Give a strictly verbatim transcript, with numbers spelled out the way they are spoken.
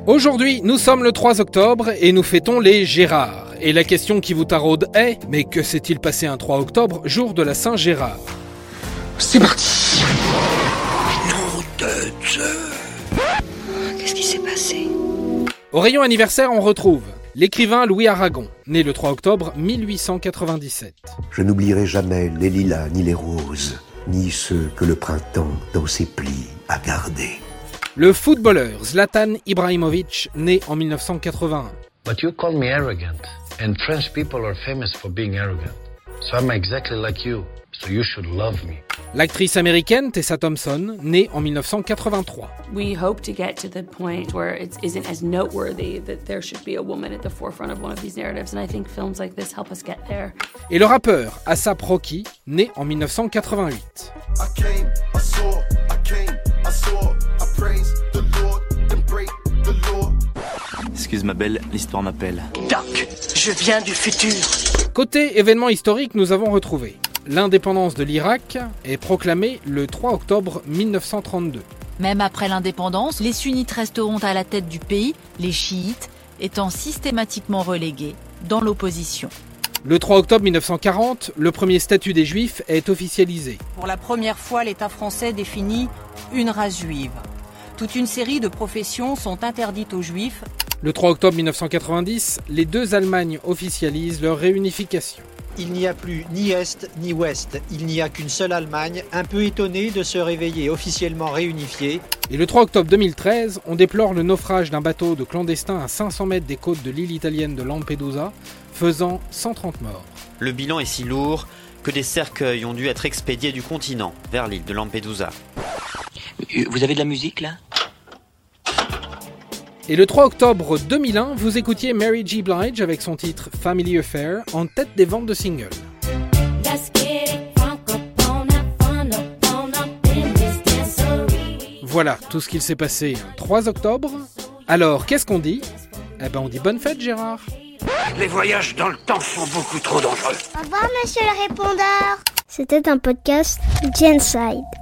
Aujourd'hui, nous sommes le trois octobre et nous fêtons les Gérards. Et la question qui vous taraude est, mais que s'est-il passé un trois octobre, jour de la Saint-Gérard ? C'est parti. Nom de Dieu. Qu'est-ce qui s'est passé ? Au rayon anniversaire, on retrouve l'écrivain Louis Aragon, né le trois octobre mille huit cent quatre-vingt-dix-sept. Je n'oublierai jamais les lilas ni les roses, ni ceux que le printemps dans ses plis a gardés. Le footballeur Zlatan Ibrahimovic, né en mille neuf cent quatre-vingt-un. But you call me arrogant, and French people are famous for being arrogant. So I'm exactly like you, so you should love me. L'actrice américaine Tessa Thompson, née en mille neuf cent quatre-vingt-trois. We hope to get to the point where it isn't as noteworthy that there should be a woman at the forefront of one of these narratives, and I think films like this help us get there. Et le rappeur A$ap Rocky, né en mille neuf cent quatre-vingt-huit. I came, I saw, I came, I saw, I praise the Lord, then break the law. Excuse ma belle, l'histoire m'appelle. Doc, je viens du futur. Côté événements historiques, nous avons retrouvé l'indépendance de l'Irak est proclamée le trois octobre mille neuf cent trente-deux. Même après l'indépendance, les sunnites resteront à la tête du pays, les chiites étant systématiquement relégués dans l'opposition. Le trois octobre mille neuf cent quarante, le premier statut des Juifs est officialisé. Pour la première fois, l'État français définit une race juive. Toute une série de professions sont interdites aux Juifs. Le trois octobre mille neuf cent quatre-vingt-dix, les deux Allemagnes officialisent leur réunification. Il n'y a plus ni Est ni Ouest, il n'y a qu'une seule Allemagne, un peu étonnée de se réveiller officiellement réunifiée. Et le trois octobre deux mille treize, on déplore le naufrage d'un bateau de clandestins à cinq cents mètres des côtes de l'île italienne de Lampedusa, faisant cent trente morts. Le bilan est si lourd que des cercueils ont dû être expédiés du continent vers l'île de Lampedusa. Vous avez de la musique là ? Et le trois octobre deux mille un, vous écoutiez Mary J. Blige avec son titre Family Affair en tête des ventes de singles. Voilà tout ce qu'il s'est passé un trois octobre. Alors, qu'est-ce qu'on dit ? Eh ben, on dit bonne fête, Gérard. Les voyages dans le temps sont beaucoup trop dangereux. Au revoir, monsieur le répondeur. C'était un podcast Genside.